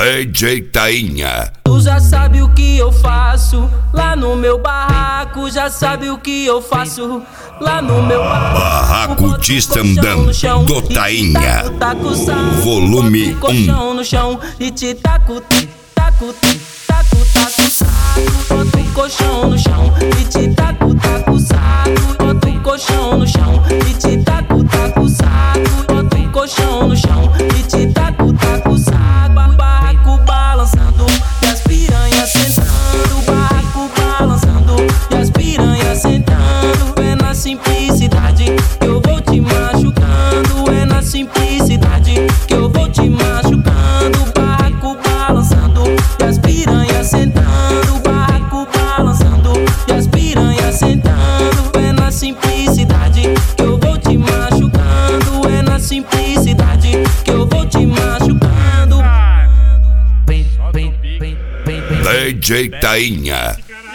DJ Tainha. Tu já sabe o que eu faço lá no meu barraco, já sabe o que eu faço lá no meu barraco de Sambam do Tainha. Volume 1. No chão e te taco, taco, taco, taco, saco. Bota o colchão no chão e te taco, taco, saco. Bota o colchão no chão e te taco, taco, saco. Bota o colchão no chão e te taco, taco, saco. Barraco balançando e as piranhas sentando. Barraco balançando e as piranhas sentando. É na simplicidade que eu vou te machucando. É na simplicidade que eu vou te machucando. Barraco balançando e as piranhas sentando. Barraco balançando e as piranhas sentando. É na simplicidade que eu vou te machucando. É na simplicidade que eu vou te machucando. DJ Tainha.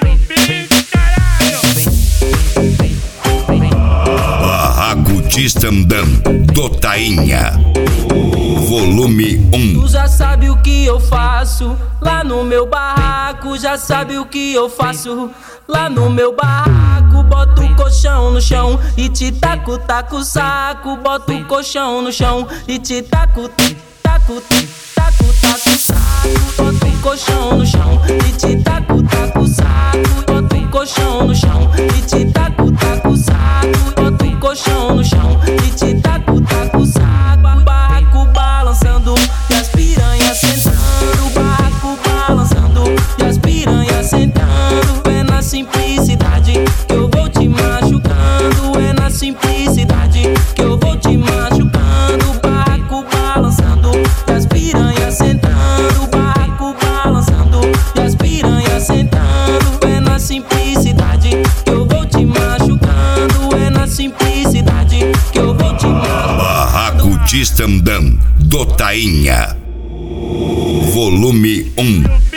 Barraco de Sambam do Tainha. Volume 1. Tu já sabe o que eu faço lá no meu barraco, já sabe o que eu faço lá no meu barraco. Boto o colchão no chão e te taco, taco, saco. Boto o colchão no chão e te taco, taco, taco, taco, saco. Boto o colchão no chão e te taco, taco, saco. Boto o colchão no chão e te taco, taco, saco. Boto o colchão no chão e te taco, taco, saco. Barraco balançando e as piranhas sentando. Barraco balançando e as piranhas sentando. É na simplicidade que eu vou te machucando. É na simplicidade que eu vou te machucando. Barraco balançando e as piranhas sentando. Barraco balançando e as piranhas sentando. É na simplicidade que eu vou te machucando. É na simplicidade que eu vou te machucando. Barraco de Sambam do Tainha. Volume 1.